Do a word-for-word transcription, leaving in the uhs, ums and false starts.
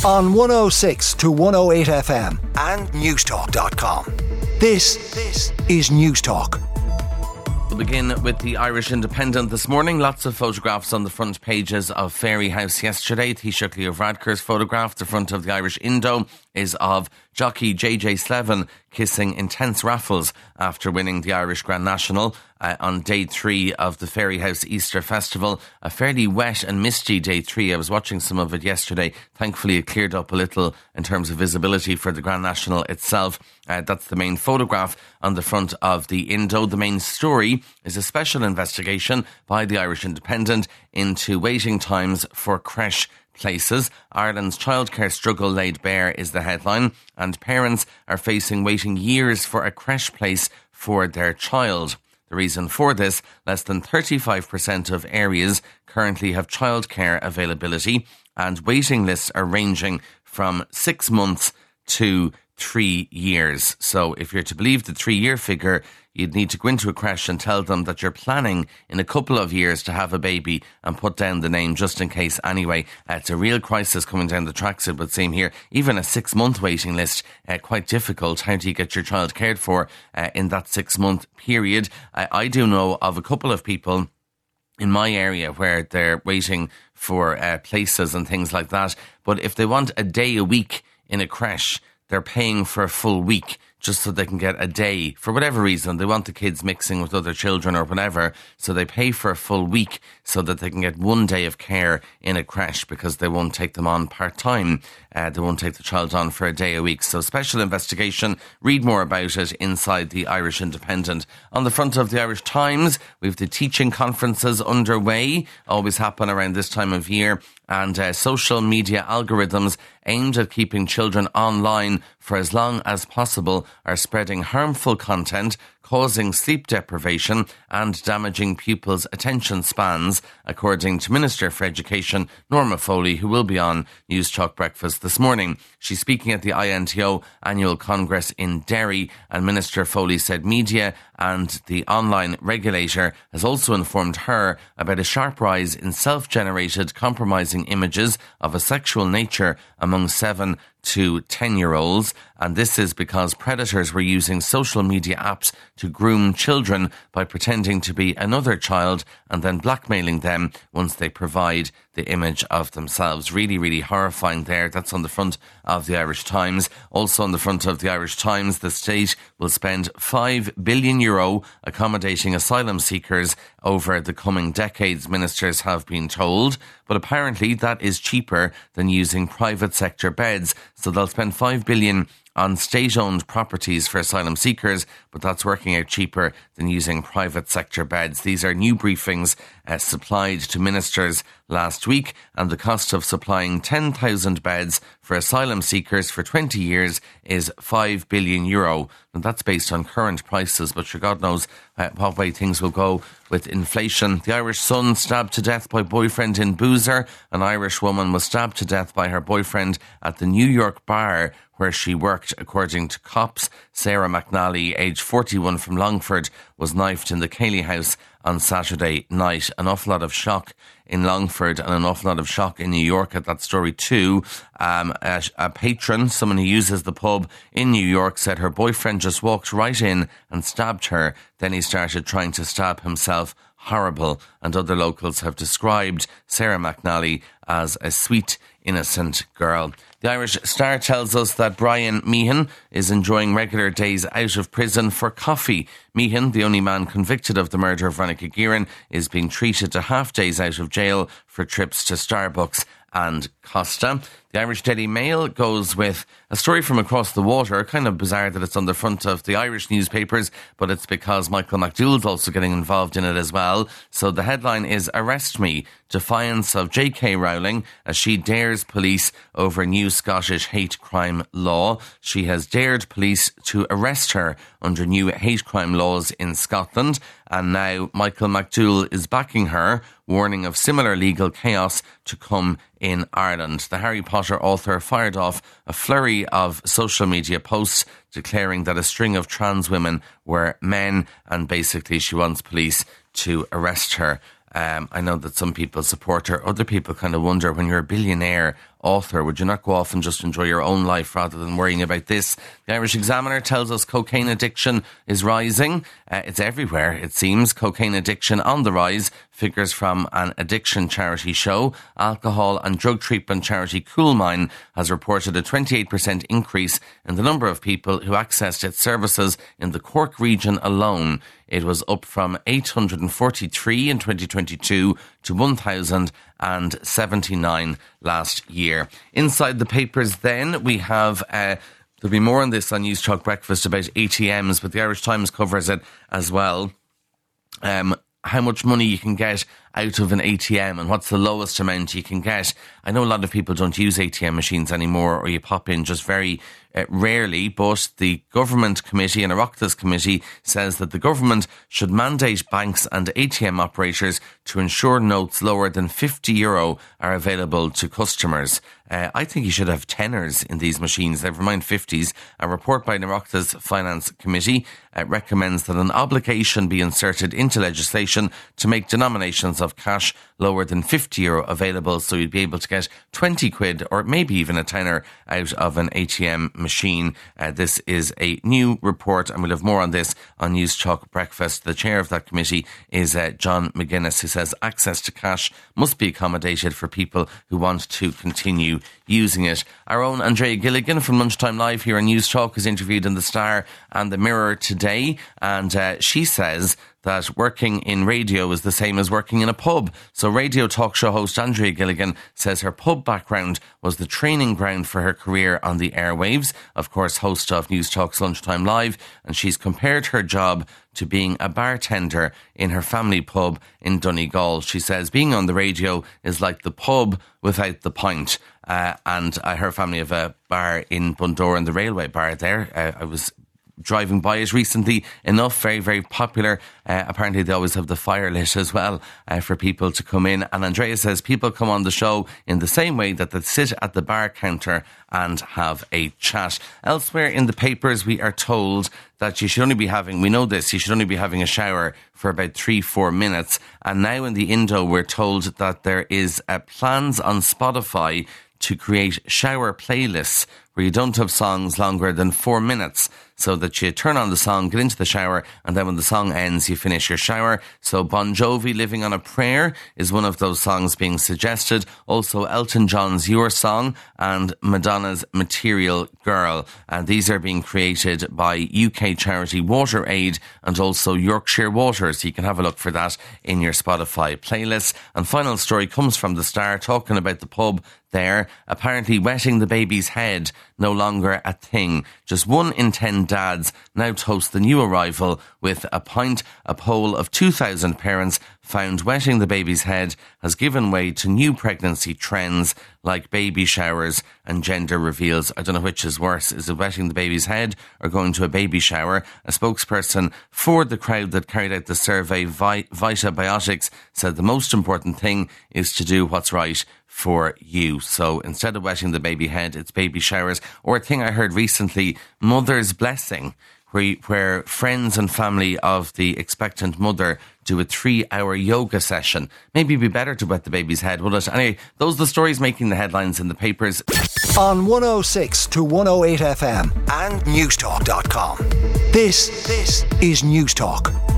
on one oh six to one oh eight F M and newstalk dot com. This, this is Newstalk. We'll begin with the Irish Independent this morning. Lots of photographs on the front pages of Fairy House yesterday. Taoiseach Leo Varadkar's photograph, the front of the Irish Indo, is of jockey J J Slevin kissing intense raffles after winning the Irish Grand National uh, on day three of the Fairy House Easter Festival. A fairly wet and misty day three. I was watching some of it yesterday. Thankfully, it cleared up a little in terms of visibility for the Grand National itself. Uh, that's the main photograph on the front of the Indo. The main story is a special investigation by the Irish Independent into waiting times for creche places. Ireland's childcare struggle laid bare is the headline, and parents are facing waiting years for a creche place for their child. The reason for this, less than thirty-five percent of areas currently have childcare availability, and waiting lists are ranging from six months to three years. So if you're to believe the three-year figure, you'd need to go into a creche and tell them that you're planning in a couple of years to have a baby and put down the name just in case anyway. Uh, it's a real crisis coming down the tracks, it would seem here. Even a six-month waiting list, uh, quite difficult. How do you get your child cared for uh, in that six-month period? Uh, I do know of a couple of people in my area where they're waiting for uh, places and things like that. But if they want a day a week in a creche, they're paying for a full week just so they can get a day. For whatever reason, they want the kids mixing with other children or whatever, so they pay for a full week so that they can get one day of care in a creche because they won't take them on part-time. Uh, they won't take the child on for a day a week. So special investigation. Read more about it inside the Irish Independent. On the front of the Irish Times, we've the teaching conferences underway, always happen around this time of year, and uh, social media algorithms aimed at keeping children online for as long as possible are spreading harmful content, causing sleep deprivation and damaging pupils' attention spans, according to Minister for Education Norma Foley, who will be on News Talk Breakfast this morning. She's speaking at the I N T O annual congress in Derry, and Minister Foley said media and the online regulator has also informed her about a sharp rise in self-generated compromising images of a sexual nature among seven to ten-year-olds, and this is because predators were using social media apps to groom children by pretending to be another child and then blackmailing them once they provide the image of themselves. Really, really horrifying there. That's on the front of the Irish Times. Also on the front of the Irish Times, the state will spend five billion euro accommodating asylum seekers over the coming decades, ministers have been told. But apparently that is cheaper than using private sector beds. So they'll spend five billion on state-owned properties for asylum seekers, but that's working out cheaper than using private sector beds. These are new briefings uh, supplied to ministers last week, and the cost of supplying ten thousand beds for asylum seekers for twenty years is five billion euro. And that's based on current prices, but sure, God knows uh, what way things will go with inflation. The Irish Sun stabbed to death by boyfriend in Boozer. An Irish woman was stabbed to death by her boyfriend at the New York bar where she worked, according to cops. Sarah McNally, aged forty-one, from Longford, was knifed in the Cayley house on Saturday night. An awful lot of shock in Longford and an awful lot of shock in New York at that story too. Um, a, a patron, someone who uses the pub in New York, said her boyfriend just walked right in and stabbed her. Then he started trying to stab himself. Horrible. And other locals have described Sarah McNally as a sweet, innocent girl. The Irish Star tells us that Brian Meehan is enjoying regular days out of prison for coffee. Meehan, the only man convicted of the murder of Veronica Guerin, is being treated to half days out of jail for trips to Starbucks and Costa. The Irish Daily Mail goes with a story from across the water. Kind of bizarre that it's on the front of the Irish newspapers, but it's because Michael McDowell's also getting involved in it as well. So the headline is "Arrest Me, Defiance of J K Rowling as she dares police over new Scottish hate crime law." She has dared police to arrest her under new hate crime laws in Scotland, and now Michael McDowell is backing her, warning of similar legal chaos to come in Ireland. The Harry Potter author fired off a flurry of social media posts declaring that a string of trans women were men, and basically she wants police to arrest her. Um, I know that some people support her. Other people kind of wonder, when you're a billionaire author. Would you not go off and just enjoy your own life rather than worrying about this? The Irish Examiner tells us cocaine addiction is rising. Uh, it's everywhere, it seems. Cocaine addiction on the rise. Figures from an addiction charity show. Alcohol and drug treatment charity Coolmine has reported a twenty-eight percent increase in the number of people who accessed its services in the Cork region alone. It was up from eight hundred forty-three in twenty twenty-two to one thousand seventy-nine last year. Inside the papers then, we have... Uh, There'll be more on this on News Talk Breakfast about A T Ms, but the Irish Times covers it as well. Um, how much money you can get out of an A T M and what's the lowest amount you can get. I know a lot of people don't use A T M machines anymore, or you pop in just very uh, rarely, but the Government Committee and Oireachtas Committee says that the government should mandate banks and A T M operators to ensure notes lower than fifty euro are available to customers. Uh, I think you should have tenors in these machines, never mind fifties. A report by Oireachtas Finance Committee uh, recommends that an obligation be inserted into legislation to make denominations of cash lower than fifty euro available, so you'd be able to get twenty quid or maybe even a tenner out of an A T M machine. Uh, this is a new report, and we'll have more on this on News Talk Breakfast. The chair of that committee is uh, John McGuinness, who says access to cash must be accommodated for people who want to continue using it. Our own Andrea Gilligan from Lunchtime Live here on News Talk is interviewed in the Star and the Mirror today, and uh, she says that working in radio is the same as working in a pub. So radio talk show host Andrea Gilligan says her pub background was the training ground for her career on the airwaves. Of course, host of News Talk's Lunchtime Live, and she's compared her job to being a bartender in her family pub in Donegal. She says being on the radio is like the pub without the pint. Uh, and uh, her family have a bar in Bundoran, the railway bar there. Uh, I was driving by it recently enough, very, very popular. Uh, apparently they always have the fire lit as well uh, for people to come in. And Andrea says people come on the show in the same way that they sit at the bar counter and have a chat. Elsewhere in the papers, we are told that you should only be having, we know this, you should only be having a shower for about three, four minutes. And now in the Indo, we're told that there is uh, plans on Spotify to create shower playlists where you don't have songs longer than four minutes, so that you turn on the song, get into the shower, and then when the song ends, you finish your shower. So Bon Jovi, Living on a Prayer, is one of those songs being suggested. Also Elton John's Your Song and Madonna's Material Girl. And these are being created by U K charity WaterAid and also Yorkshire Water. So you can have a look for that in your Spotify playlist. And final story comes from the Star, talking about the pub there. Apparently wetting the baby's head no longer a thing. Just one in ten dads now toast the new arrival with a pint. A poll of two thousand parents found wetting the baby's head has given way to new pregnancy trends like baby showers and gender reveals. I don't know which is worse. Is it wetting the baby's head or going to a baby shower? A spokesperson for the crowd that carried out the survey, Vita Biotics, said the most important thing is to do what's right for you. So instead of wetting the baby head, it's baby showers. Or a thing I heard recently, mother's blessing, where, where friends and family of the expectant mother do a three-hour yoga session. Maybe it'd be better to wet the baby's head, would it? Anyway, those are the stories making the headlines in the papers. On one oh six to one oh eight F M and newstalk dot com. This, this is News Talk.